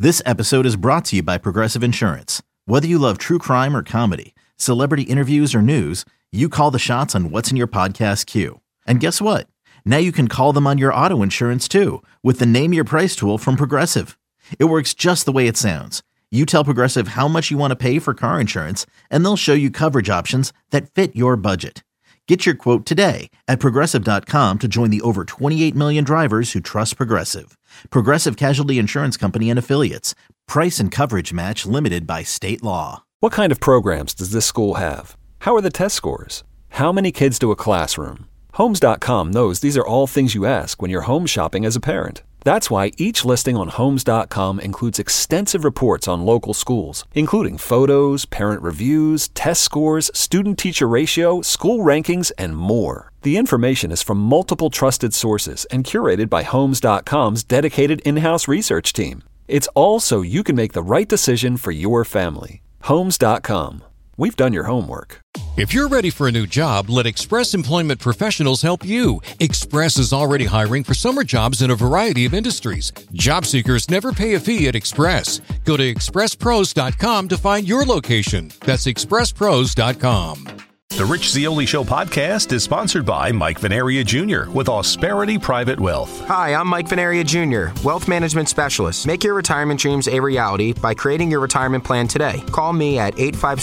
This episode is brought to you by Progressive Insurance. Whether you love true crime or comedy, celebrity interviews or news, you call the shots on what's in your podcast queue. And guess what? Now you can call them on your auto insurance too with the Name Your Price tool from Progressive. It works just the way it sounds. You tell Progressive how much you want to pay for car insurance, and they'll show you coverage options that fit your budget. Get your quote today at Progressive.com to join the over 28 million drivers who trust Progressive. Progressive Casualty Insurance Company and Affiliates. Price and coverage match limited by state law. What kind of programs does this school have? How are the test scores? How many kids to a classroom? Homes.com knows these are all things you ask when you're home shopping as a parent. That's why each listing on Homes.com includes extensive reports on local schools, including photos, parent reviews, test scores, student-teacher ratio, school rankings, and more. The information is from multiple trusted sources and curated by Homes.com's dedicated in-house research team. It's all so you can make the right decision for your family. Homes.com. We've done your homework. If you're ready for a new job, let Express Employment Professionals help you. Express is already hiring for summer jobs in a variety of industries. Job seekers never pay a fee at Express. Go to expresspros.com to find your location. That's expresspros.com. The Rich Zeoli Show podcast is sponsored by Mike Venaria Jr. with Ausperity Private Wealth. Hi, I'm Mike Venaria Jr., Wealth Management Specialist. Make your retirement dreams a reality by creating your retirement plan today. Call me at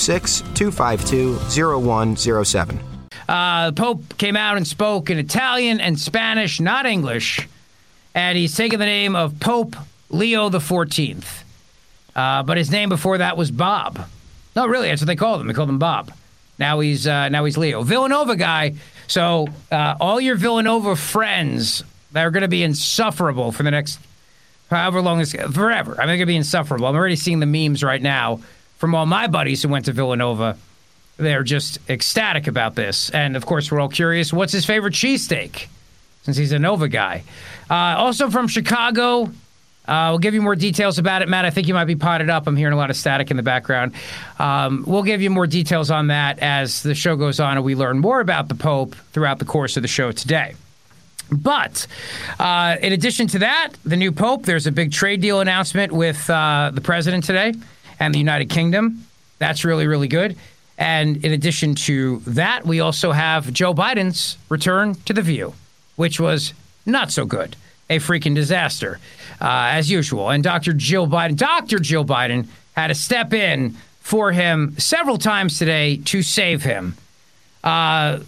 856-252-0107. The Pope came out and spoke in Italian and Spanish, not English, and he's taken the name of Pope Leo XIV. But his name before that was Bob. No, really, that's what they called him. They called him Bob. Now he's Leo. Villanova guy. So all your Villanova friends that are going to be insufferable for the next however long it's forever. I mean, they're going to be insufferable. I'm already seeing the memes right now from all my buddies who went to Villanova. They're just ecstatic about this. And, of course, we're all curious, what's his favorite cheesesteak? Since he's a Nova guy. Also from Chicago. We'll give you more details about it. Matt, I think you might be potted up. I'm hearing a lot of static in the background. We'll give you more details on that as the show goes on and we learn more about the Pope throughout the course of the show today. But in addition to that, the new Pope, there's a big trade deal announcement with the president today and the United Kingdom. That's really, really good. And in addition to that, we also have Joe Biden's return to The View, which was not so good. A freaking disaster, as usual. And Dr. Jill Biden had to step in for him several times today to save him. What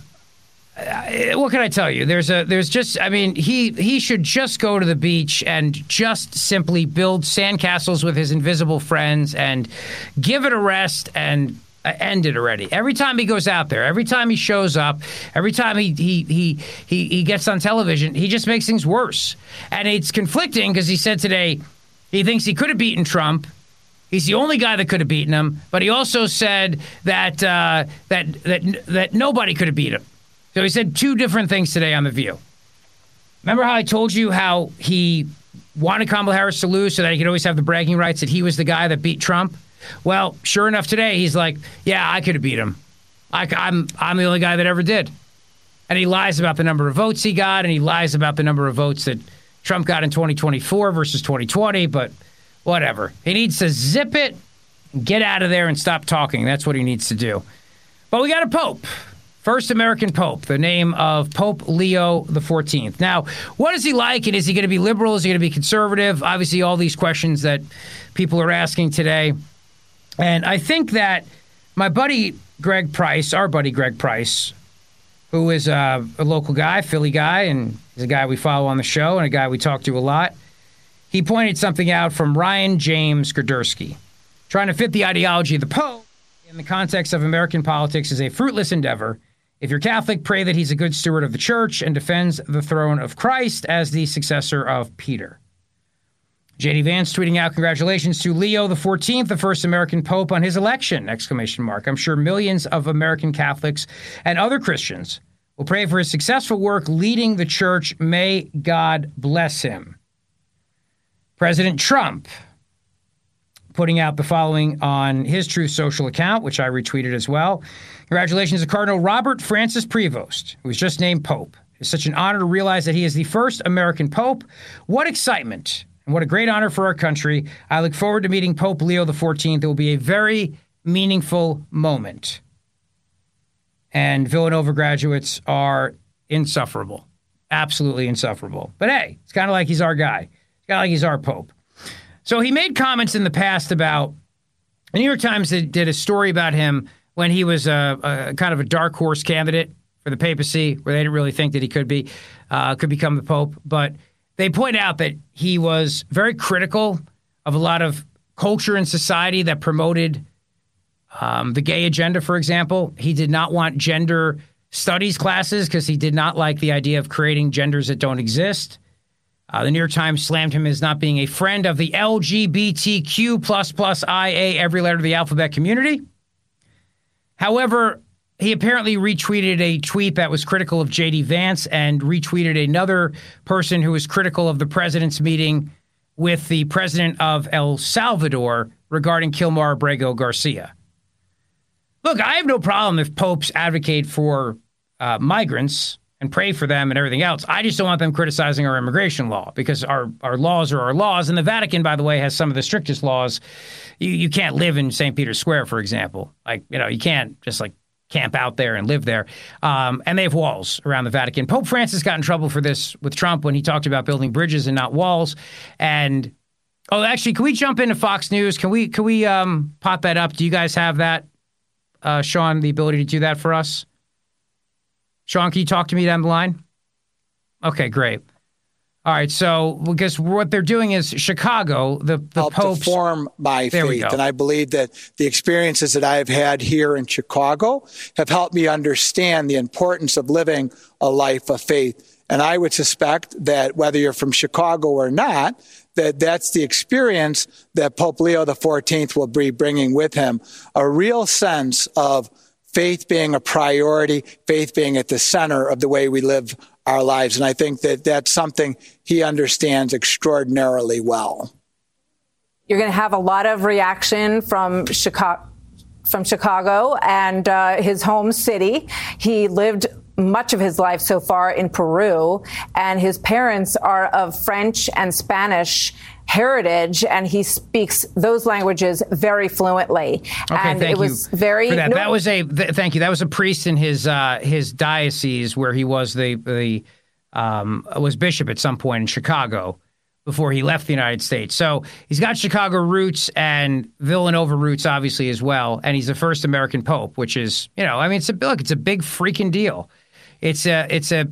can I tell you? He should just go to the beach and just simply build sandcastles with his invisible friends and give it a rest and end it already. Every time he goes out there, every time he shows up, every time he gets on television, he just makes things worse. And it's conflicting because he said today he thinks he could have beaten Trump. He's the only guy that could have beaten him. But he also said that that nobody could have beat him. So he said two different things today on The View. Remember how I told you how he wanted Kamala Harris to lose so that he could always have the bragging rights that he was the guy that beat Trump? Well, sure enough, today he's like, yeah, I could have beat him. I'm the only guy that ever did. And he lies about the number of votes he got, and he lies about the number of votes that Trump got in 2024 versus 2020, but whatever. He needs to zip it, get out of there, and stop talking. That's what he needs to do. But we got a pope. First American pope, the name of Pope Leo XIV. Now, what is he like, and is he going to be liberal? Is he going to be conservative? Obviously, all these questions that people are asking today. And I think that my buddy Greg Price, who is a local guy, Philly guy, and he's a guy we follow on the show and a guy we talk to a lot, he pointed something out from Ryan James Gradursky. Trying to fit the ideology of the Pope in the context of American politics is a fruitless endeavor. If you're Catholic, pray that he's a good steward of the church and defends the throne of Christ as the successor of Peter. J.D. Vance tweeting out, congratulations to Leo XIV, the first American pope, on his election, ! I'm sure millions of American Catholics and other Christians will pray for his successful work leading the church. May God bless him. President Trump putting out the following on his Truth Social account, which I retweeted as well. Congratulations to Cardinal Robert Francis Prevost, who was just named Pope. It's such an honor to realize that he is the first American Pope. What excitement. And what a great honor for our country. I look forward to meeting Pope Leo XIV. It will be a very meaningful moment. And Villanova graduates are insufferable. Absolutely insufferable. But hey, it's kind of like he's our guy. It's kind of like he's our Pope. So he made comments in the past about, the New York Times did a story about him when he was a kind of a dark horse candidate for the papacy, where they didn't really think that he could become the Pope. But they point out that he was very critical of a lot of culture in society that promoted the gay agenda, for example. He did not want gender studies classes because he did not like the idea of creating genders that don't exist. The New York Times slammed him as not being a friend of the LGBTQ++IA, every letter of the alphabet community. However, he apparently retweeted a tweet that was critical of J.D. Vance and retweeted another person who was critical of the president's meeting with the president of El Salvador regarding Kilmar Abrego Garcia. Look, I have no problem if popes advocate for migrants and pray for them and everything else. I just don't want them criticizing our immigration law, because our laws are our laws. And the Vatican, by the way, has some of the strictest laws. You can't live in St. Peter's Square, for example. You can't just camp out there and live there. And they have walls around the Vatican. Pope Francis got in trouble for this with Trump when he talked about building bridges and not walls. And, actually, can we jump into Fox News? Can we pop that up? Do you guys have that, Sean, the ability to do that for us? Sean, can you talk to me down the line? Okay, great. All right, so because what they're doing is Chicago, the popes to form my faith, and I believe that the experiences that I've had here in Chicago have helped me understand the importance of living a life of faith. And I would suspect that whether you're from Chicago or not, that's the experience that Pope Leo XIV will be bringing with him, a real sense of faith being a priority, faith being at the center of the way we live our lives. And I think that that's something he understands extraordinarily well. You're going to have a lot of reaction from Chicago and his home city. He lived much of his life so far in Peru, and his parents are of French and Spanish heritage, and he speaks those languages very fluently. Okay, and thank it was you very for that. Thank you. That was a priest in his diocese where he was was bishop at some point in Chicago before he left the United States. So he's got Chicago roots and Villanova roots, obviously, as well. And he's the first American pope, which is, it's a big freaking deal. It's a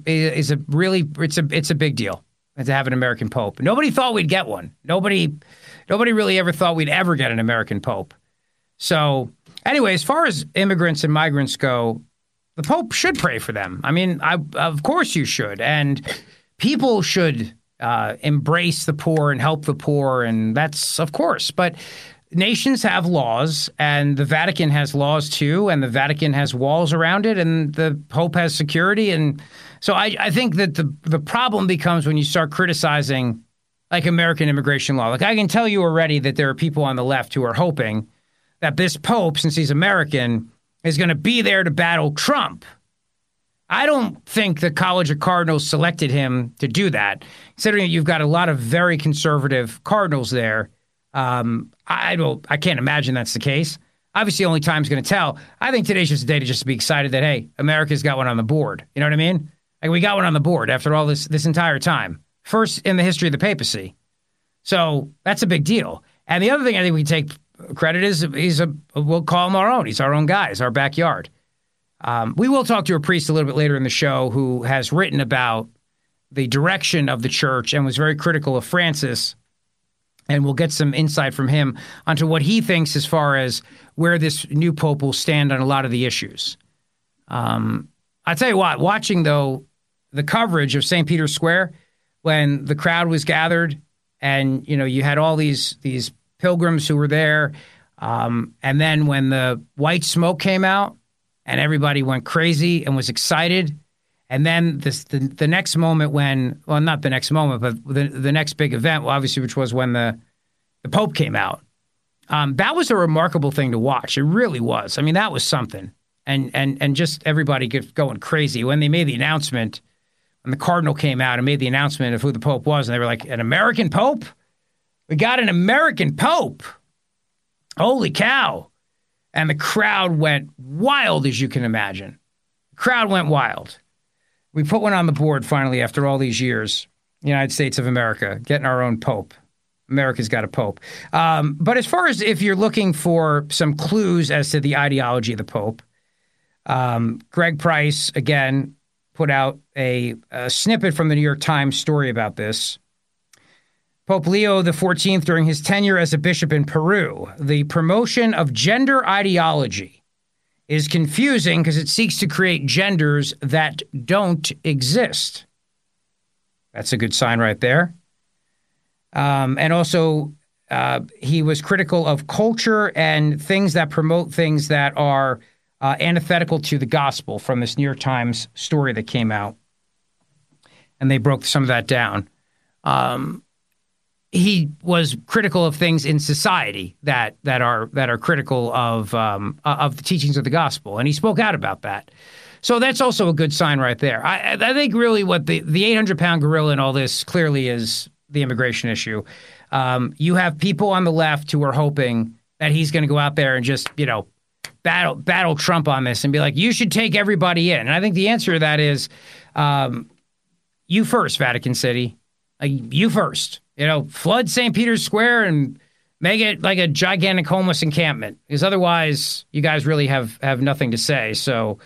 big deal to have an American pope. Nobody thought we'd get one. Nobody really ever thought we'd ever get an American pope. So anyway, as far as immigrants and migrants go, the pope should pray for them. I mean, of course you should. And people should embrace the poor and help the poor. And that's, of course. But nations have laws, and the Vatican has laws too, and the Vatican has walls around it, and the Pope has security. And so I think that the problem becomes when you start criticizing American immigration law. I can tell you already that there are people on the left who are hoping that this Pope, since he's American, is going to be there to battle Trump. I don't think the College of Cardinals selected him to do that, considering that you've got a lot of very conservative cardinals there. I can't imagine that's the case. Obviously, only time's going to tell. I think today's just a day to just be excited that, hey, America's got one on the board. You know what I mean? We got one on the board after all this entire time. First in the history of the papacy. So that's a big deal. And the other thing I think we can take credit is we'll call him our own. He's our own guy. He's our backyard. We will talk to a priest a little bit later in the show who has written about the direction of the church and was very critical of Francis. And we'll get some insight from him onto what he thinks as far as where this new pope will stand on a lot of the issues. I'll tell you what, watching, though, the coverage of St. Peter's Square when the crowd was gathered and, you had all these pilgrims who were there. And then when the white smoke came out and everybody went crazy and was excited. And then the next moment not the next moment, but the next big event, obviously, which was when the Pope came out. That was a remarkable thing to watch. It really was. I mean, that was something. And just everybody going crazy. When they made the announcement, when the Cardinal came out and made the announcement of who the Pope was, and they were like, an American Pope? We got an American Pope. Holy cow. And the crowd went wild, as you can imagine. The crowd went wild. We put one on the board finally after all these years. United States of America, getting our own Pope. America's got a Pope. But as far as if you're looking for some clues as to the ideology of the Pope, Greg Price, again, put out a snippet from the New York Times story about this. Pope Leo XIV, during his tenure as a bishop in Peru, the promotion of gender ideology is confusing because it seeks to create genders that don't exist. That's a good sign right there. And also, he was critical of culture and things that promote things that are antithetical to the gospel from this New York Times story that came out. And they broke some of that down. He was critical of things in society that are critical of the teachings of the gospel, and he spoke out about that. So that's also a good sign right there. I think really what the 800-pound gorilla in all this clearly is the immigration issue. You have people on the left who are hoping that he's going to go out there and just, battle Trump on this and be like, you should take everybody in. And I think the answer to that is you first, Vatican City. You first. Flood St. Peter's Square and make it like a gigantic homeless encampment. Because otherwise, you guys really have nothing to say. So,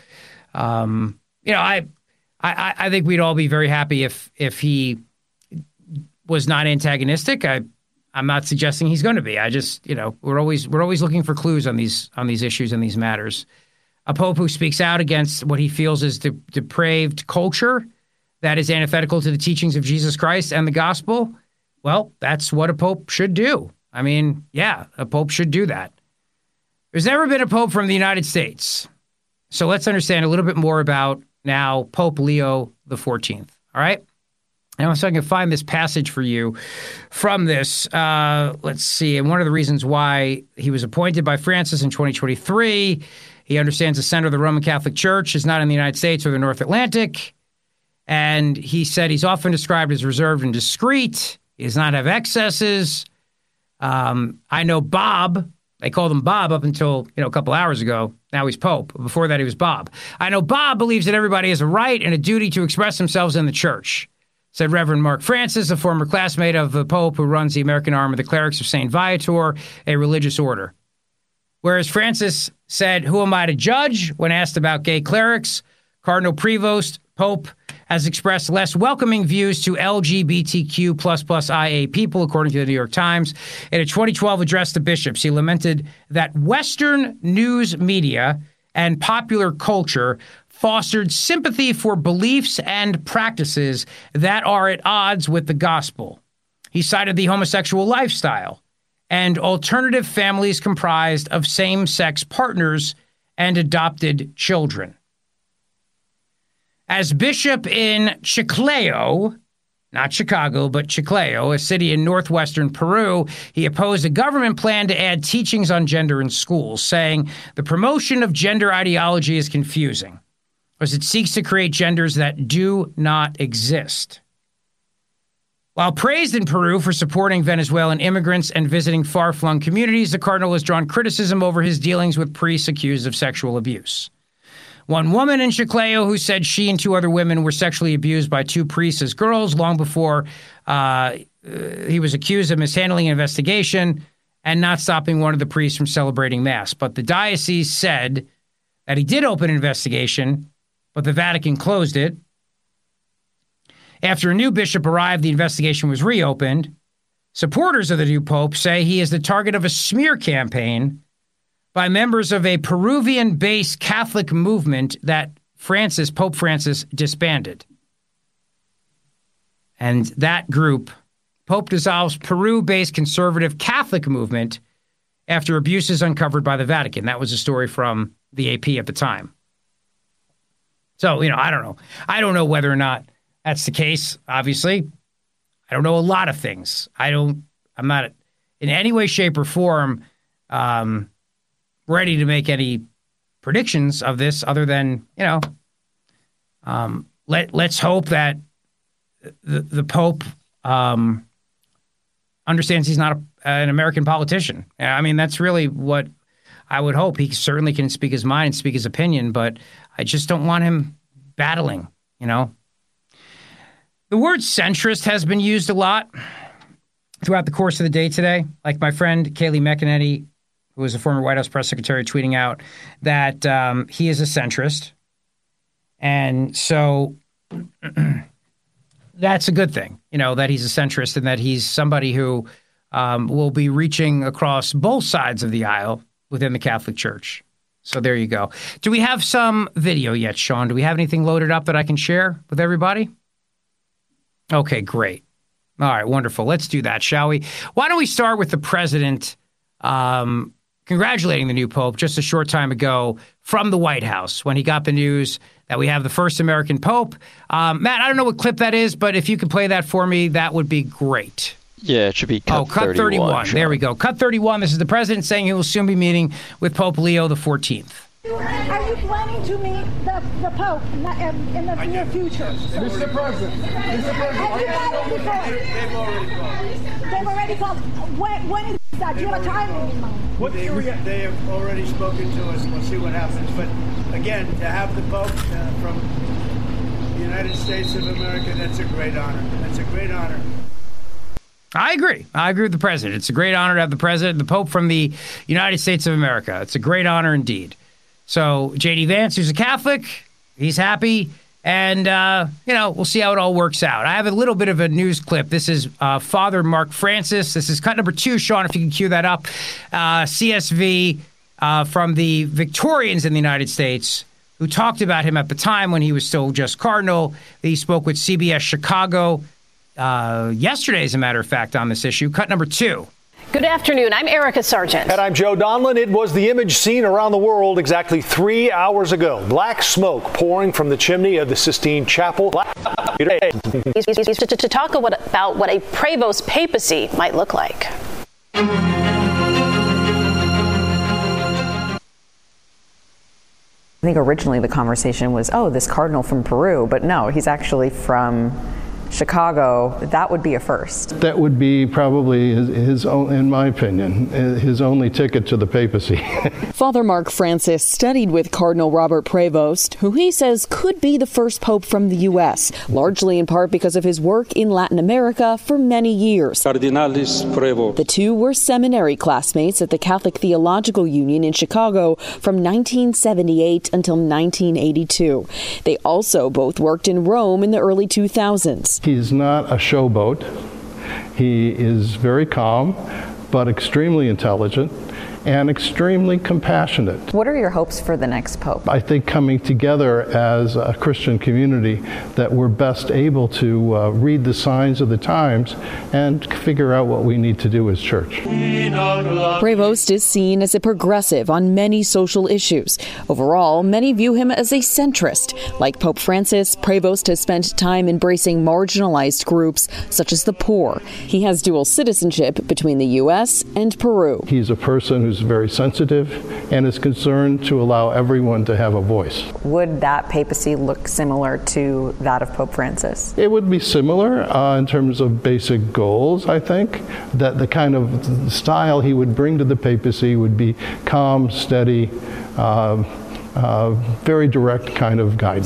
I think we'd all be very happy if he was not antagonistic. I'm not suggesting he's going to be. I just, we're always looking for clues on these issues and these matters. A pope who speaks out against what he feels is depraved culture that is antithetical to the teachings of Jesus Christ and the gospel. Well, that's what a pope should do. I mean, yeah, a pope should do that. There's never been a pope from the United States. So let's understand a little bit more about now Pope Leo XIV. All right? And so I can find this passage for you from this. Let's see. And one of the reasons why he was appointed by Francis in 2023, he understands the center of the Roman Catholic Church is not in the United States or the North Atlantic. And he said he's often described as reserved and discreet. He does not have excesses. I know Bob. They called him Bob up until, a couple hours ago. Now he's Pope. Before that, he was Bob. I know Bob believes that everybody has a right and a duty to express themselves in the church, said Reverend Mark Francis, a former classmate of the Pope who runs the American Arm of the Clerics of St. Viator, a religious order. Whereas Francis said, who am I to judge? When asked about gay clerics, Cardinal Prevost, Pope, has expressed less welcoming views to LGBTQ++IA people, according to the New York Times. In a 2012 address to bishops, he lamented that Western news media and popular culture fostered sympathy for beliefs and practices that are at odds with the gospel. He cited the homosexual lifestyle and alternative families comprised of same-sex partners and adopted children. As bishop in Chiclayo, not Chicago, but Chiclayo, a city in northwestern Peru, he opposed a government plan to add teachings on gender in schools, saying the promotion of gender ideology is confusing, because it seeks to create genders that do not exist. While praised in Peru for supporting Venezuelan immigrants and visiting far-flung communities, the cardinal has drawn criticism over his dealings with priests accused of sexual abuse. One woman in Chiclayo who said she and two other women were sexually abused by two priests as girls long before he was accused of mishandling an investigation and not stopping one of the priests from celebrating Mass. But the diocese said that he did open an investigation, but the Vatican closed it. After a new bishop arrived, the investigation was reopened. Supporters of the new pope say he is the target of a smear campaign by members of a Peruvian-based Catholic movement that Pope Francis disbanded. And that group, Pope dissolves Peru-based conservative Catholic movement after abuses uncovered by the Vatican. That was a story from the AP at the time. So, I don't know. I don't know whether or not that's the case, obviously. I don't know a lot of things. I'm not in any way, shape, or form ready to make any predictions of this other than, let's hope that the Pope understands he's not an American politician. I mean, that's really what I would hope. He certainly can speak his mind and speak his opinion, but I just don't want him battling, you know. The word centrist has been used a lot throughout the course of the day today. Like my friend Kayleigh McEnany, who was a former White House press secretary, tweeting out that he is a centrist. And so that's a good thing, you know, that he's a centrist and that he's somebody who will be reaching across both sides of the aisle within the Catholic Church. So there you go. Do we have some video yet, Sean? Do we have anything loaded up that I can share with everybody? Okay, great. All right, wonderful. Let's do that, shall we? Why don't we start with the president congratulating the new pope just a short time ago from the White House when he got the news that we have the first American pope. Matt, I don't know what clip that is, but if you could play that for me, that would be great. Yeah, it should be cut 31. There we go. Cut 31. This is the president saying he will soon be meeting with Pope Leo XIV. Are you planning to meet the Pope in the near future? Mr. President. Have you met him before? They've already called. When is that? Do you have a time in mind? They have already spoken to us. We'll see what happens. But again, to have the Pope from the United States of America, that's a great honor. That's a great honor. I agree. I agree with the president. It's a great honor to have the Pope from the United States of America. It's a great honor indeed. So J.D. Vance, who's a Catholic, he's happy. And, we'll see how it all works out. I have a little bit of a news clip. This is Father Mark Francis. This is cut number 2, Sean, if you can cue that up. CSV from the Victorians in the United States, who talked about him at the time when he was still just cardinal. He spoke with CBS Chicago yesterday, as a matter of fact, on this issue. Cut number 2. Good afternoon. I'm Erica Sargent. And I'm Joe Donlin. It was the image seen around the world exactly 3 hours ago. Black smoke pouring from the chimney of the Sistine Chapel. To talk about what a Prevost papacy might look like. I think originally the conversation was, this cardinal from Peru, but no, he's actually from Chicago. That would be a first. That would be probably his own, in my opinion, his only ticket to the papacy. Father Mark Francis studied with Cardinal Robert Prevost, who he says could be the first pope from the U.S., largely in part because of his work in Latin America for many years. Cardinalis Prevost. The two were seminary classmates at the Catholic Theological Union in Chicago from 1978 until 1982. They also both worked in Rome in the early 2000s. He's not a showboat. He is very calm, but extremely intelligent and extremely compassionate. What are your hopes for the next pope? I think coming together as a Christian community that we're best able to read the signs of the times and figure out what we need to do as church. Prevost is seen as a progressive on many social issues. Overall, many view him as a centrist. Like Pope Francis, Prevost has spent time embracing marginalized groups such as the poor. He has dual citizenship between the U.S. and Peru. He's a person who's very sensitive and is concerned to allow everyone to have a voice. Would that papacy look similar to that of Pope Francis? It would be similar in terms of basic goals, I think. That the kind of style he would bring to the papacy would be calm, steady, very direct kind of guidance.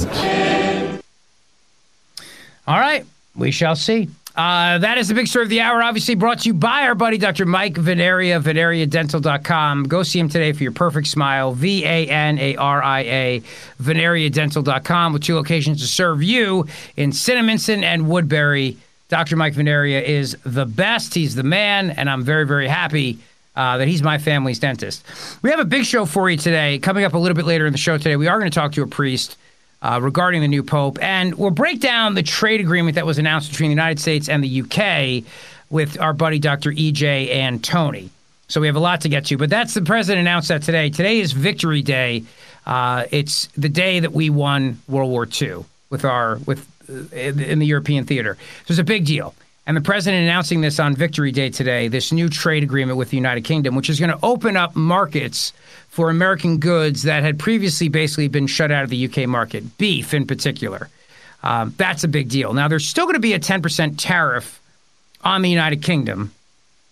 All right, we shall see. That is the big story of the hour, obviously brought to you by our buddy, Dr. Mike Venaria, VenariaDental.com. Go see him today for your perfect smile, VANARIA, VenariaDental.com, with 2 locations to serve you in Cinnaminson and Woodbury. Dr. Mike Venaria is the best. He's the man, and I'm very, very happy that he's my family's dentist. We have a big show for you today. Coming up a little bit later in the show today, we are going to talk to a priest regarding the new pope, and we'll break down the trade agreement that was announced between the United States and the UK with our buddy Dr. E.J. Antoni. So we have a lot to get to, but that's the president announced that today. Today is Victory Day. It's the day that we won World War II in the European theater. So it's a big deal. And the president announcing this on Victory Day today, this new trade agreement with the United Kingdom, which is going to open up markets for American goods that had previously basically been shut out of the UK market, beef in particular. That's a big deal. Now, there's still going to be a 10% tariff on the United Kingdom,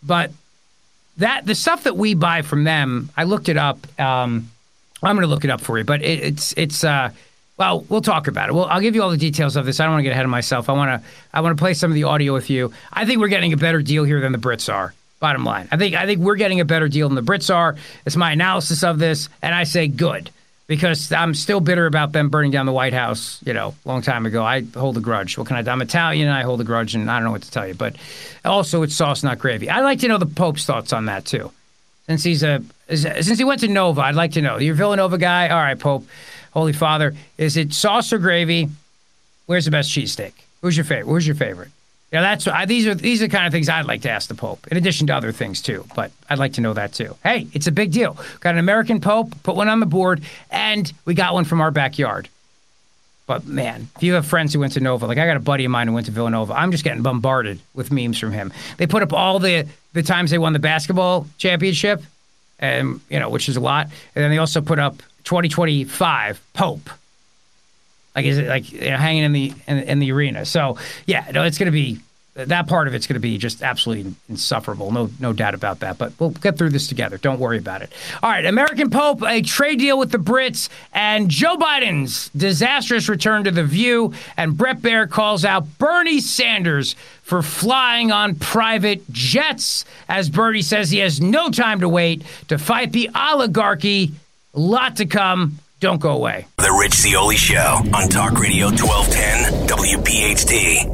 But the stuff that we buy from them, I looked it up. I'm going to look it up for you, but well, we'll talk about it. I'll give you all the details of this. I don't want to get ahead of myself. I want to play some of the audio with you. I think we're getting a better deal here than the Brits are. Bottom line, I think we're getting a better deal than the Brits are. It's my analysis of this, and I say good, because I'm still bitter about them burning down the White House, a long time ago. I hold a grudge. What can I do? I'm Italian, and I hold a grudge, and I don't know what to tell you. But also, it's sauce, not gravy. I'd like to know the Pope's thoughts on that, too. Since he went to Nova, I'd like to know. You're a Villanova guy? All right, Pope, Holy Father. Is it sauce or gravy? Where's the best cheesesteak? Who's your favorite? These are the kind of things I'd like to ask the Pope, in addition to other things, too. But I'd like to know that, too. Hey, it's a big deal. Got an American Pope, put one on the board, and we got one from our backyard. But, man, if you have friends who went to Nova, like I got a buddy of mine who went to Villanova, I'm just getting bombarded with memes from him. They put up all the times they won the basketball championship, and which is a lot. And then they also put up 2025 Pope. Like, is it hanging in the arena? So yeah, it's going to be, that part of it's going to be just absolutely insufferable. No doubt about that. But we'll get through this together. Don't worry about it. All right, American Pope, a trade deal with the Brits, and Joe Biden's disastrous return to The View, and Bret Baier calls out Bernie Sanders for flying on private jets, as Bernie says he has no time to wait to fight the oligarchy. A lot to come. Don't go away. The Rich Zeoli Show on Talk Radio 1210 WPHT.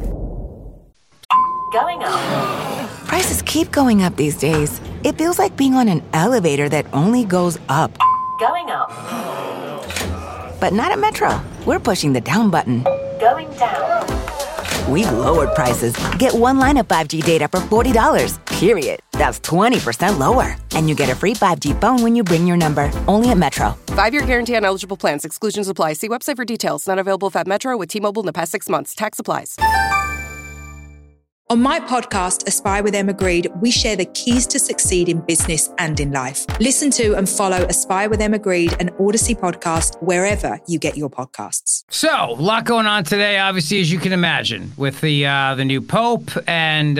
Going up. Prices keep going up these days. It feels like being on an elevator that only goes up. Going up. But not at Metro. We're pushing the down button. Going down. We've lowered prices. Get one line of 5G data for $40, period. That's 20% lower. And you get a free 5G phone when you bring your number. Only at Metro. 5-year guarantee on eligible plans. Exclusions apply. See website for details. Not available at Metro with T-Mobile in the past 6 months. Tax applies. On my podcast, Aspire with Emma Grede, we share the keys to succeed in business and in life. Listen to and follow Aspire with Emma Grede, an Odyssey podcast, wherever you get your podcasts. So, a lot going on today, obviously, as you can imagine, with the new Pope and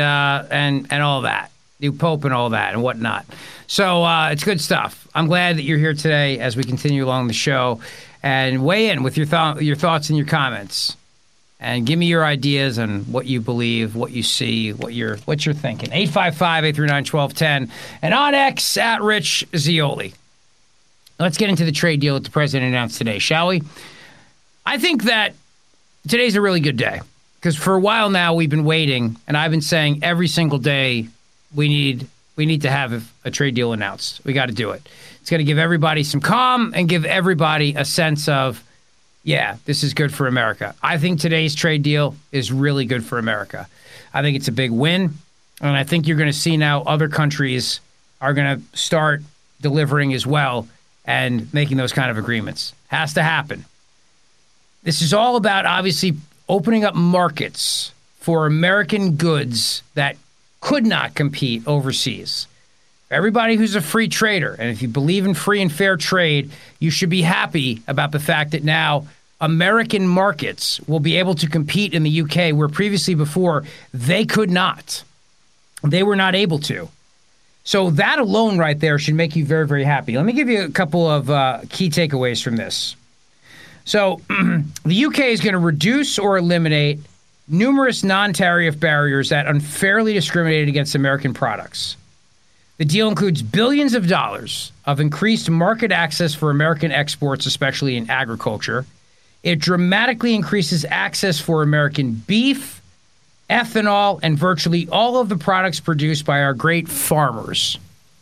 all that. New Pope and all that and whatnot. So, it's good stuff. I'm glad that you're here today as we continue along the show, and weigh in with your thoughts and your comments. And give me your ideas on what you believe, what you see, what you're thinking. 855-839-1210. And on X, at Rich Zeoli. Let's get into the trade deal that the president announced today, shall we? I think that today's a really good day. Because for a while now, we've been waiting, and I've been saying every single day we need to have a trade deal announced. We got to do it. It's going to give everybody some calm and give everybody a sense of, yeah, this is good for America. I think today's trade deal is really good for America. I think it's a big win, and I think you're going to see now other countries are going to start delivering as well and making those kind of agreements. Has to happen. This is all about, obviously, opening up markets for American goods that could not compete overseas. Everybody who's a free trader, and if you believe in free and fair trade, you should be happy about the fact that now American markets will be able to compete in the UK where previously before they could not. They were not able to. So that alone right there should make you very, very happy. Let me give you a couple of key takeaways from this. So the UK is going to reduce or eliminate numerous non-tariff barriers that unfairly discriminated against American products. The deal includes billions of dollars of increased market access for American exports, especially in agriculture. It dramatically increases access for American beef, ethanol, and virtually all of the products produced by our great farmers.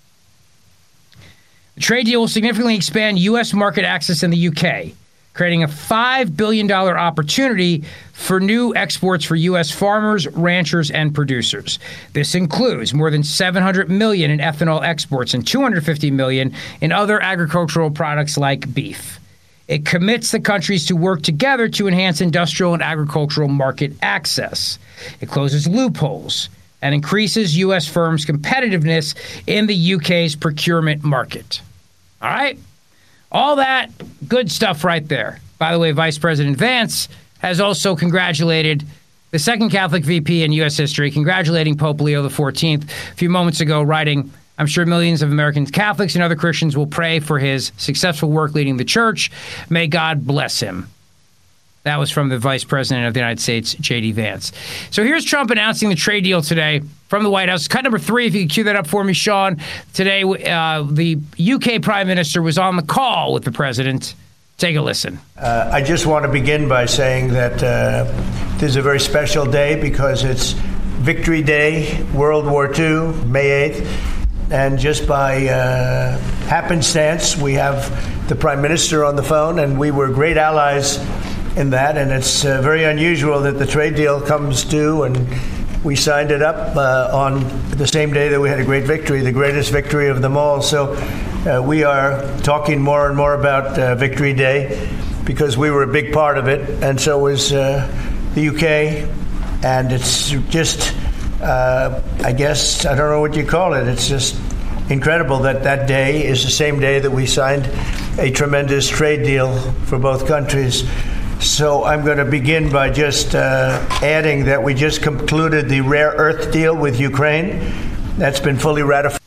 The trade deal will significantly expand U.S. market access in the UK, creating a $5 billion opportunity for new exports for U.S. farmers, ranchers, and producers. This includes more than $700 million in ethanol exports and $250 million in other agricultural products like beef. It commits the countries to work together to enhance industrial and agricultural market access. It closes loopholes and increases U.S. firms' competitiveness in the UK's procurement market. All right? All that good stuff right there. By the way, Vice President Vance has also congratulated the second Catholic VP in U.S. history, congratulating Pope Leo XIV a few moments ago, writing, I'm sure millions of American Catholics and other Christians will pray for his successful work leading the church. May God bless him. That was from the Vice President of the United States, J.D. Vance. So here's Trump announcing the trade deal today from the White House. Cut number 3, if you could cue that up for me, Sean. Today, the UK Prime Minister was on the call with the president. Take a listen. I just want to begin by saying that this is a very special day because it's Victory Day, World War II, May 8th. And just by happenstance, we have the Prime Minister on the phone, and we were great allies in that. And it's very unusual that the trade deal comes due, and we signed it up on the same day that we had a great victory, the greatest victory of them all. So we are talking more and more about Victory Day because we were a big part of it, and so was the UK. And it's just, I guess, I don't know what you call it. It's just incredible that that day is the same day that we signed a tremendous trade deal for both countries. So I'm going to begin by just adding that we just concluded the rare earth deal with Ukraine. That's been fully ratified.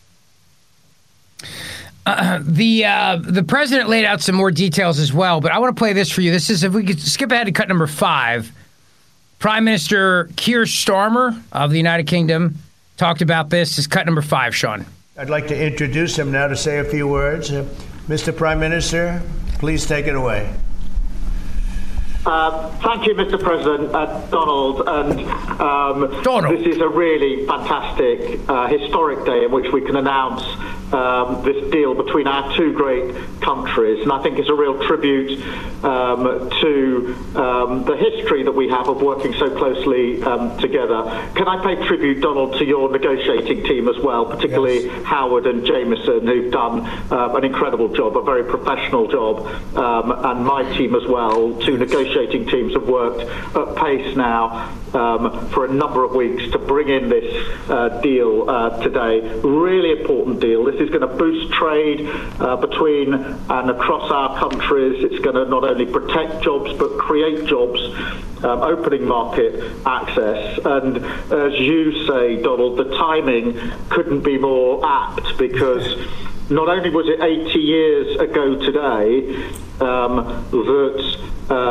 The president laid out some more details as well, but I want to play this for you. This is, if we could skip ahead to cut number 5. Prime Minister Keir Starmer of the United Kingdom talked about this. This is cut number 5, Sean. I'd like to introduce him now to say a few words. Mr. Prime Minister, please take it away. Thank you, Mr. President, Donald. And Donald. This is a really fantastic, historic day in which we can announce this deal between our two great countries. And I think it's a real tribute to the history that we have of working so closely together. Can I pay tribute, Donald, to your negotiating team as well, particularly Howard and Jameson, who've done an incredible job, a very professional job, and my team as well. Two negotiating teams have worked at pace now for a number of weeks to bring in this deal today. Really important deal. This is going to boost trade between and across our countries. It's going to not only protect jobs but create jobs, opening market access. And as you say, Donald, the timing couldn't be more apt because not only was it 80 years ago today that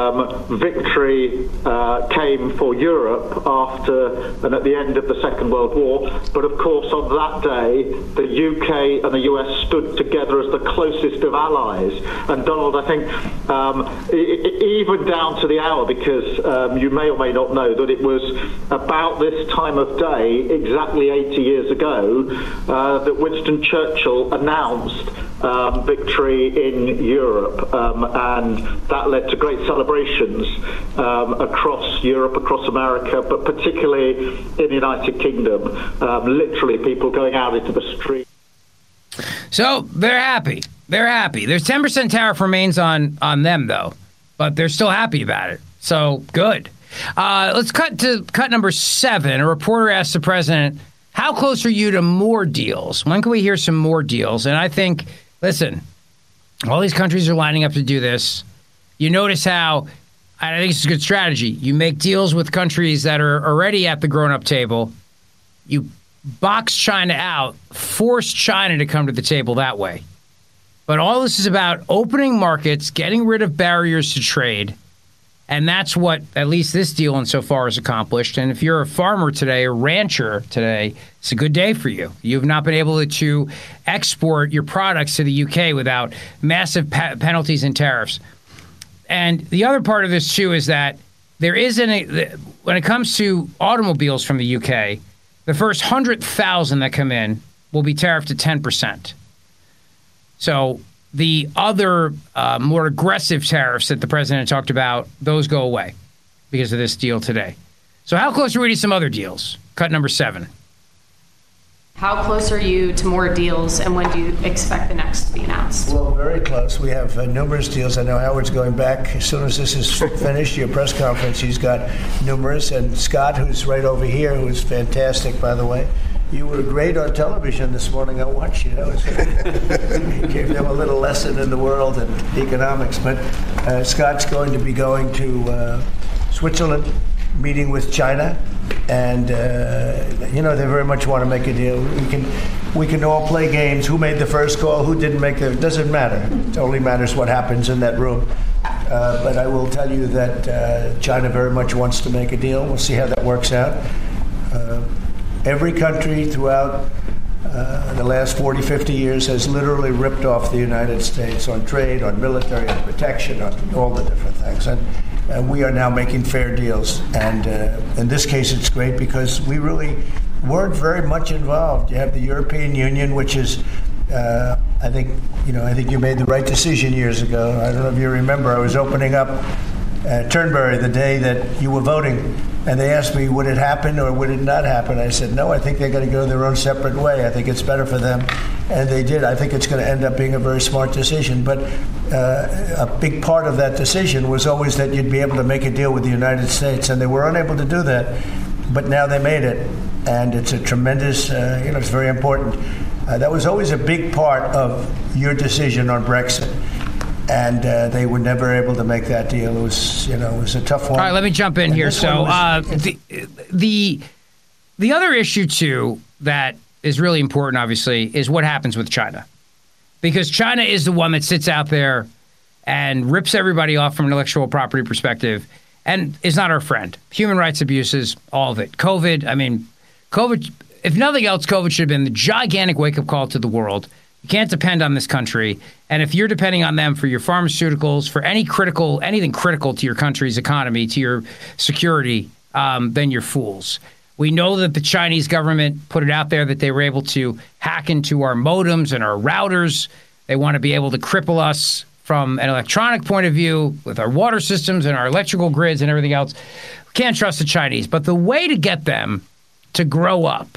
victory came for Europe after and at the end of the Second World War, but of course on that day the UK and the US stood together as the closest of allies. And Donald, I think even down to the hour, because you may or may not know that it was about this time of day exactly 80 years ago that Winston Churchill announced victory in Europe, and that led to great celebrations across Europe, across America, but particularly in the United Kingdom. Literally people going out into the street. So they're happy. They're happy. There's 10% tariff remains on them, though, but they're still happy about it. So good. Let's cut to cut number 7. A reporter asked the president, how close are you to more deals? When can we hear some more deals? And I think, listen, all these countries are lining up to do this. You notice how, and I think it's a good strategy, you make deals with countries that are already at the grown-up table. You box China out, force China to come to the table that way. But all this is about opening markets, getting rid of barriers to trade. And that's what at least this deal insofar has accomplished. And if you're a farmer today, a rancher today, it's a good day for you. You've not been able to export your products to the UK without massive penalties and tariffs. And the other part of this, too, is that there isn't when it comes to automobiles from the UK, the first 100,000 that come in will be tariffed at 10%. So the other more aggressive tariffs that the president talked about, those go away because of this deal today. So how close are we to some other deals? Cut number 7. How close are you to more deals, and when do you expect the next to be announced? Well, very close. We have numerous deals. I know Howard's going back. As soon as this is finished, your press conference, he's got numerous. And Scott, who's right over here, who's fantastic, by the way. You were great on television this morning. I watched you. You gave them a little lesson in the world and economics. But Scott's going to be going to Switzerland meeting with China, and they very much want to make a deal. We can all play games. Who made the first call? Who didn't make it? Doesn't matter. It only matters what happens in that room. But I will tell you that China very much wants to make a deal. We'll see how that works out. Every country throughout the last 40, 50 years has literally ripped off the United States on trade, on military, on protection, on all the different things. And we are now making fair deals. And in this case, it's great because we really weren't very much involved. You have the European Union, which is, I think you made the right decision years ago. I don't know if you remember, I was opening up Turnberry the day that you were voting, and they asked me, would it happen or would it not happen? I said, no, I think they're going to go their own separate way. I think it's better for them. And they did. I think it's going to end up being a very smart decision. But a big part of that decision was always that you'd be able to make a deal with the United States, and they were unable to do that. But now they made it, and it's a tremendous, it's very important. That was always a big part of your decision on Brexit. And they were never able to make that deal. It was, it was a tough one. All right, let me jump in here. So the other issue, too, that is really important, obviously, is what happens with China. Because China is the one that sits out there and rips everybody off from an intellectual property perspective and is not our friend. Human rights abuses, all of it. COVID, if nothing else, COVID should have been the gigantic wake-up call to the world. You can't depend on this country. And if you're depending on them for your pharmaceuticals, for anything critical to your country's economy, to your security, then you're fools. We know that the Chinese government put it out there that they were able to hack into our modems and our routers. They want to be able to cripple us from an electronic point of view with our water systems and our electrical grids and everything else. We can't trust the Chinese. But the way to get them to grow up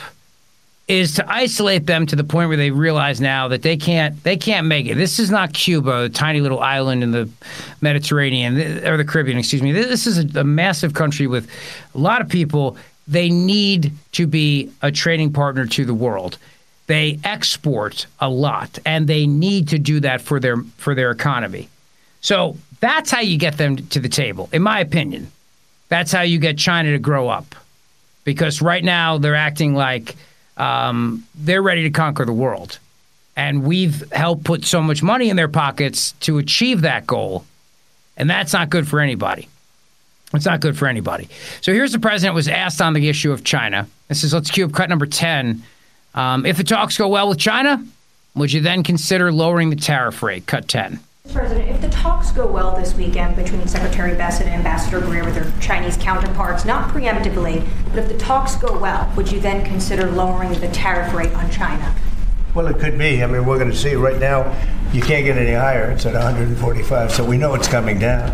is to isolate them to the point where they realize now that they can't make it. This is not Cuba, a tiny little island in the Mediterranean, or the Caribbean, excuse me. This is a massive country with a lot of people. They need to be a trading partner to the world. They export a lot, and they need to do that for their economy. So that's how you get them to the table, in my opinion. That's how you get China to grow up. Because right now they're acting like they're ready to conquer the world. And we've helped put so much money in their pockets to achieve that goal. And that's not good for anybody. It's not good for anybody. So here's the president was asked on the issue of China. This is, let's cue up cut number 10. If the talks go well with China, would you then consider lowering the tariff rate? Cut 10. Mr. President, if the talks go well this weekend between Secretary Bessent and Ambassador Greer with their Chinese counterparts, not preemptively, but if the talks go well, would you then consider lowering the tariff rate on China? Well, it could be. We're going to see. Right now, you can't get any higher. It's at 145, so we know it's coming down.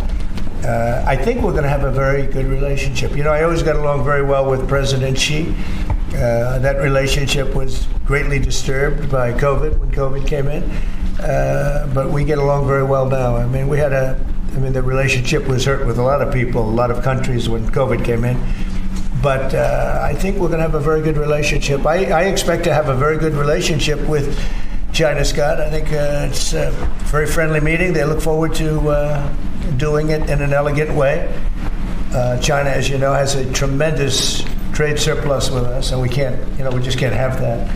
I think we're going to have a very good relationship. I always got along very well with President Xi. That relationship was greatly disturbed by COVID when COVID came in. But we get along very well now. The relationship was hurt with a lot of people, a lot of countries when COVID came in. But I think we're going to have a very good relationship. I expect to have a very good relationship with China, Scott. I think it's a very friendly meeting. They look forward to doing it in an elegant way. China, as you know, has a tremendous trade surplus with us, and we just can't have that.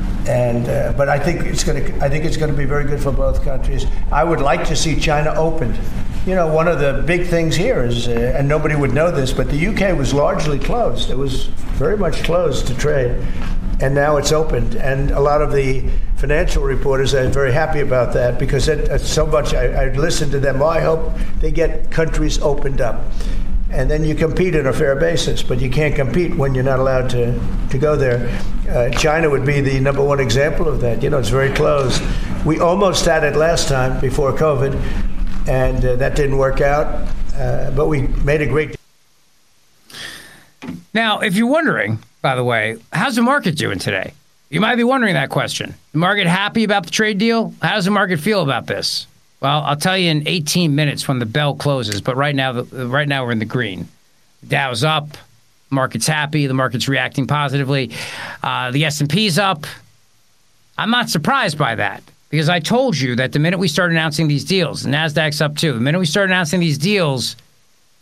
And but I think it's going to be very good for both countries. I would like to see China opened. One of the big things here is, and nobody would know this, but the UK was largely closed. It was very much closed to trade, and now it's opened. And a lot of the financial reporters are very happy about that because so much. I listened to them. I hope they get countries opened up. And then you compete on a fair basis, but you can't compete when you're not allowed to go there. China would be the number one example of that. It's very closed. We almost had it last time before COVID, and that didn't work out, but we made a great deal. Now, if you're wondering, by the way, how's the market doing today? You might be wondering that question. The market happy about the trade deal? How does the market feel about this? Well, I'll tell you in 18 minutes when the bell closes, but right now we're in the green. Dow's up, market's happy, the market's reacting positively. The S&P's up. I'm not surprised by that because I told you that the minute we start announcing these deals, the NASDAQ's up too. The minute we start announcing these deals,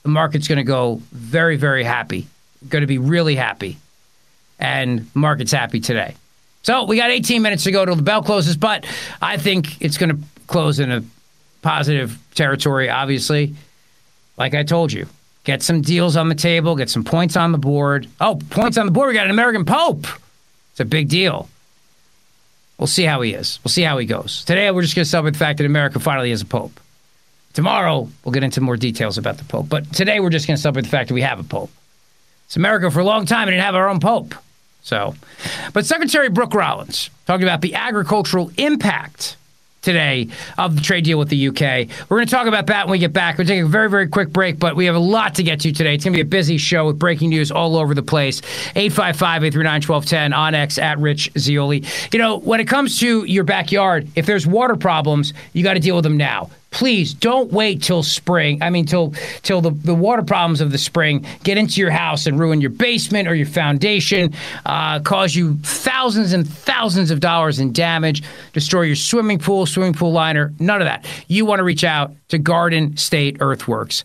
the market's going to go very, very happy. Going to be really happy. And market's happy today. So we got 18 minutes to go till the bell closes, but I think it's going to close in a positive territory, obviously. Like I told you, get some deals on the table, get some points on the board. Oh, points on the board. We got an American Pope. It's a big deal. We'll see how he is. We'll see how he goes. Today, we're just going to celebrate the fact that America finally has a Pope. Tomorrow, we'll get into more details about the Pope. But today, we're just going to celebrate the fact that we have a Pope. It's America for a long time and didn't have our own Pope. But Secretary Brooke Rollins talking about the agricultural impact today of the trade deal with the UK. We're going to talk about that when we get back. We're taking a very, very quick break, but we have a lot to get to today. It's going to be a busy show with breaking news all over the place. 855-839-1210 on X at Rich Zeoli. You know, when it comes to your backyard, if there's water problems, you got to deal with them now. Please don't wait till spring. Till the water problems of the spring get into your house and ruin your basement or your foundation, cause you thousands and thousands of dollars in damage, destroy your swimming pool liner. None of that. You want to reach out to Garden State Earthworks.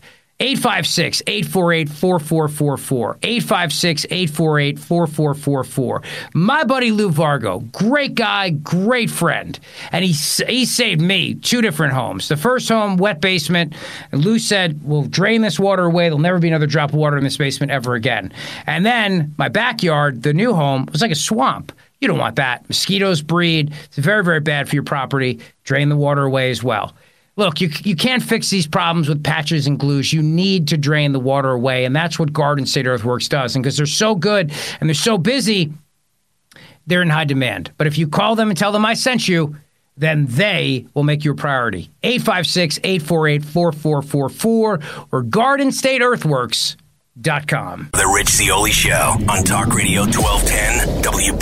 856-848-4444. 856-848-4444. My buddy Lou Vargo, great guy, great friend. And he saved me 2 different homes. The first home, wet basement. And Lou said, we'll drain this water away. There'll never be another drop of water in this basement ever again. And then my backyard, the new home, was like a swamp. You don't want that. Mosquitoes breed. It's very, very bad for your property. Drain the water away as well. Look, you can't fix these problems with patches and glues. You need to drain the water away, and that's what Garden State Earthworks does. And because they're so good and they're so busy, they're in high demand. But if you call them and tell them I sent you, then they will make you a priority. 856-848-4444 or GardenStateEarthworks.com. The Rich Zeoli Show on Talk Radio 1210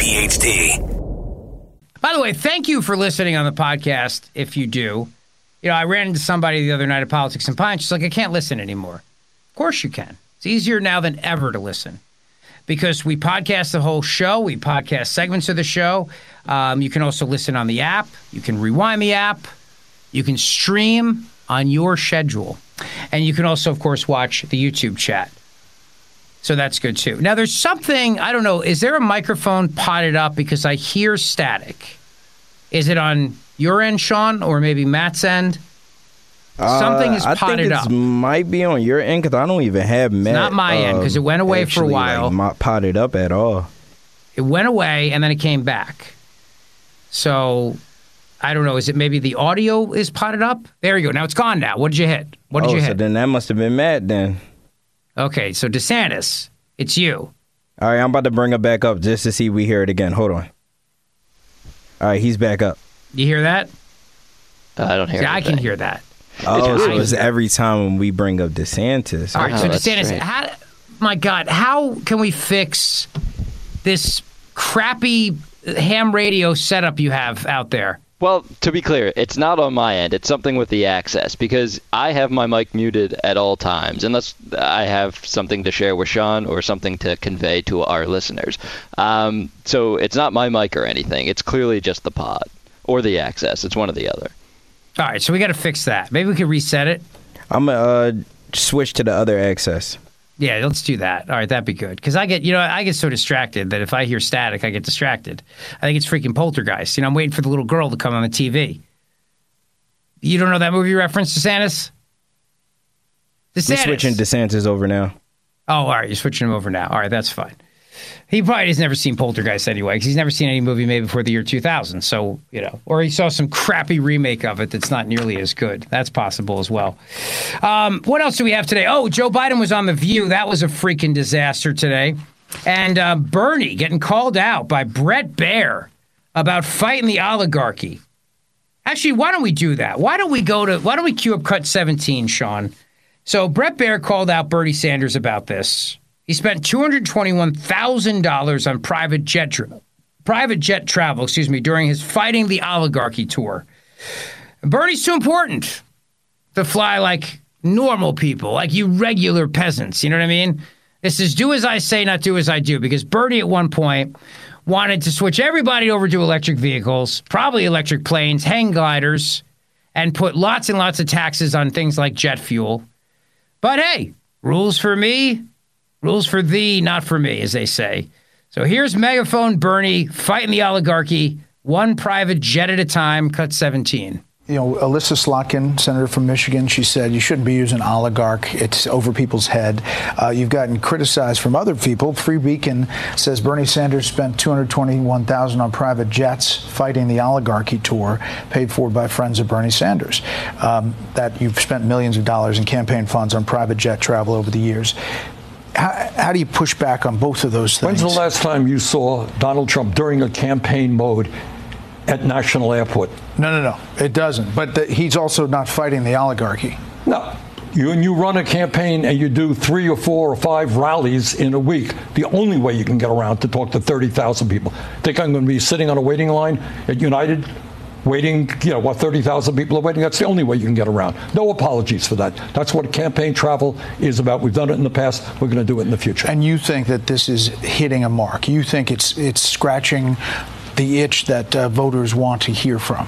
WPHT. By the way, thank you for listening on the podcast, if you do. You know, I ran into somebody the other night at Politics and Pine. She's like, I can't listen anymore. Of course you can. It's easier now than ever to listen because we podcast the whole show. We podcast segments of the show. You can also listen on the app. You can rewind the app. You can stream on your schedule. And you can also, of course, watch the YouTube chat. So that's good, too. Now, there's something, I don't know, is there a microphone potted up because I hear static? Is it on your end, Sean, or maybe Matt's end? Something is potted up. I think it might be on your end because I don't even have Matt. It's not my end because it went away for a while. Not potted up at all. It went away and then it came back. So I don't know. Is it maybe the audio is potted up? There you go. Now it's gone. Now what did you hit? What did you hit? So then that must have been Matt then. Okay, so DeSantis, it's you. All right, I'm about to bring it back up just to see if we hear it again. Hold on. All right, he's back up. You hear that? I don't hear it. I can hear that. Oh, so it's every time when we bring up DeSantis. All right, so DeSantis, my God, how can we fix this crappy ham radio setup you have out there? Well, to be clear, it's not on my end. It's something with the access because I have my mic muted at all times unless I have something to share with Sean or something to convey to our listeners. So it's not my mic or anything. It's clearly just the pod or the access. It's one or the other. All right, so we got to fix that. Maybe we could reset it. I'm going to switch to the other access. Yeah, let's do that. All right, that'd be good. Because I get so distracted that if I hear static, I get distracted. I think it's freaking Poltergeist. I'm waiting for the little girl to come on the TV. You don't know that movie reference, DeSantis? We're switching DeSantis over now. Oh, all right, you're switching him over now. All right, that's fine. He probably has never seen Poltergeist anyway, because he's never seen any movie made before the year 2000. So, or he saw some crappy remake of it that's not nearly as good. That's possible as well. What else do we have today? Oh, Joe Biden was on The View. That was a freaking disaster today. And Bernie getting called out by Bret Baier about fighting the oligarchy. Actually, why don't we do that? Why don't we cue up cut 17, Sean? So Bret Baier called out Bernie Sanders about this. He spent $221,000 on private jet travel, during his Fighting the Oligarchy tour. Bernie's too important to fly like normal people, like you regular peasants. You know what I mean? This is do as I say, not do as I do, because Bernie at one point wanted to switch everybody over to electric vehicles, probably electric planes, hang gliders, and put lots and lots of taxes on things like jet fuel. But hey, Rules for me, rules for thee, not for me, as they say. So here's Megaphone Bernie fighting the oligarchy, one private jet at a time, cut 17. You know, Alyssa Slotkin, senator from Michigan, she said you shouldn't be using oligarch. It's over people's head. You've gotten criticized from other people. Free Beacon says Bernie Sanders spent $221,000 on private jets fighting the oligarchy tour, paid for by friends of Bernie Sanders. That you've spent millions of dollars in campaign funds on private jet travel over the years. How do you push back on both of those things? When's the last time you saw Donald Trump during a campaign mode at National Airport? No, it doesn't. But he's also not fighting the oligarchy. No. You run a campaign and you do 3 or 4 or 5 rallies in a week. The only way you can get around to talk to 30,000 people. Think I'm going to be sitting on a waiting line at United waiting, 30,000 people are waiting? That's the only way you can get around. No apologies for that. That's what campaign travel is about. We've done it in the past. We're going to do it in the future. And you think that this is hitting a mark? You think it's scratching the itch that voters want to hear from?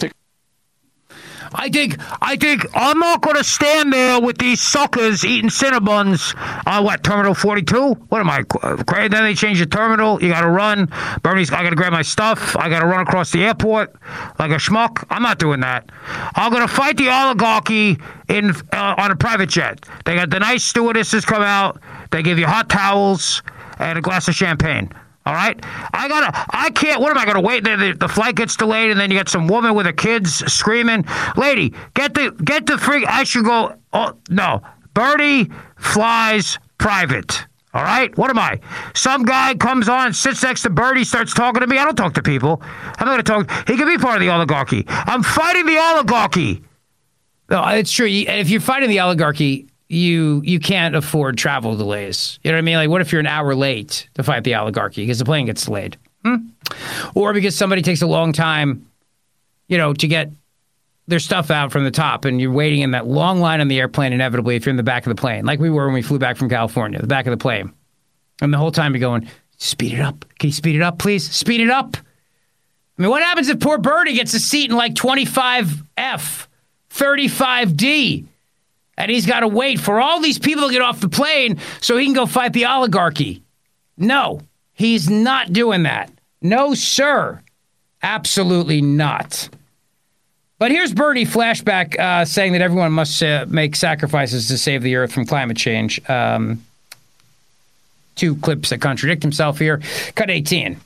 I think I'm not going to stand there with these suckers eating Cinnabons on Terminal 42? What am I, crazy? Then they change the terminal. You got to run. Bernie's, I got to grab my stuff. I got to run across the airport like a schmuck. I'm not doing that. I'm going to fight the oligarchy on a private jet. They got the nice stewardesses come out. They give you hot towels and a glass of champagne. All right, I can't. What am I going to wait? The flight gets delayed, and then you got some woman with her kids screaming, "Lady, get the freak!" I should go. Oh no, Bernie flies private. All right, what am I? Some guy comes on, sits next to Bernie, starts talking to me. I don't talk to people. I'm not going to talk. He can be part of the oligarchy. I'm fighting the oligarchy. No, it's true. If you're fighting the oligarchy, you can't afford travel delays. You know what I mean? Like, what if you're an hour late to fight the oligarchy because the plane gets delayed? Or because somebody takes a long time, to get their stuff out from the top, and you're waiting in that long line on the airplane inevitably if you're in the back of the plane, like we were when we flew back from California, the back of the plane. And the whole time you're going, speed it up. Can you speed it up, please? Speed it up. I mean, what happens if poor Bernie gets a seat in like 25F, 35D? And he's got to wait for all these people to get off the plane so he can go fight the oligarchy. No, he's not doing that. No, sir. Absolutely not. But here's Bernie flashback saying that everyone must make sacrifices to save the earth from climate change. 2 clips that contradict himself here. Cut 18.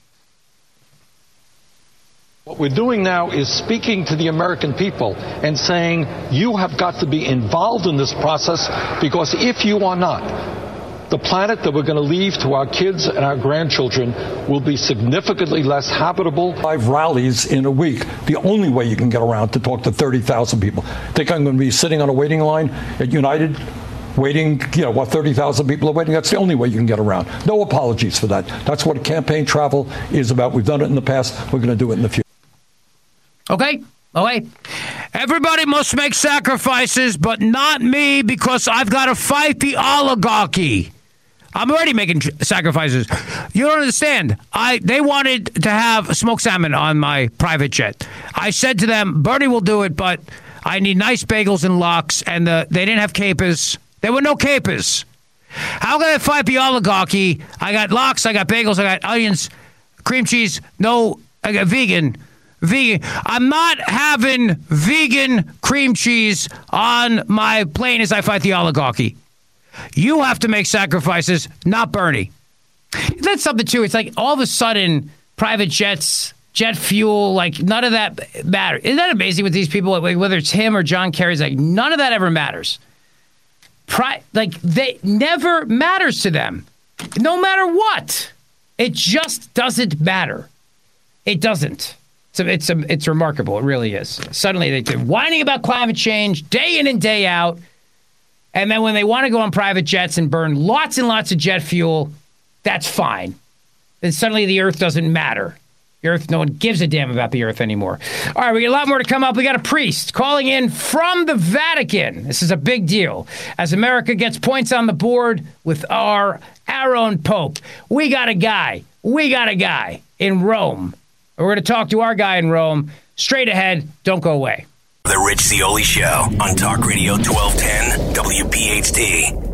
What we're doing now is speaking to the American people and saying, you have got to be involved in this process, because if you are not, the planet that we're going to leave to our kids and our grandchildren will be significantly less habitable. 5 rallies in a week. The only way you can get around to talk to 30,000 people. Think I'm going to be sitting on a waiting line at United waiting, 30,000 people are waiting? That's the only way you can get around. No apologies for that. That's what campaign travel is about. We've done it in the past. We're going to do it in the future. Okay. Everybody must make sacrifices, but not me, because I've got to fight the oligarchy. I'm already making sacrifices. You don't understand. They wanted to have smoked salmon on my private jet. I said to them, Bernie will do it, but I need nice bagels and lox, and they didn't have capers. There were no capers. How can I fight the oligarchy? I got lox, I got bagels, I got onions, cream cheese, I got vegan. I'm not having vegan cream cheese on my plane as I fight the oligarchy. You have to make sacrifices, not Bernie. That's something, too. It's like all of a sudden, private jets, jet fuel, like none of that matters. Isn't that amazing with these people? Like, whether it's him or John Kerry's, like none of that ever matters. They never matters to them, no matter what. It just doesn't matter. It doesn't. It's remarkable. It really is. Suddenly they're whining about climate change day in and day out. And then when they want to go on private jets and burn lots and lots of jet fuel, that's fine. Then suddenly the earth doesn't matter. The earth, no one gives a damn about the earth anymore. All right, we got a lot more to come up. We got a priest calling in from the Vatican. This is a big deal. As America gets points on the board with our own Pope, we got a guy in Rome. We're going to talk to our guy in Rome. Straight ahead. Don't go away. The Rich Zeoli Show on Talk Radio 1210 WPHT.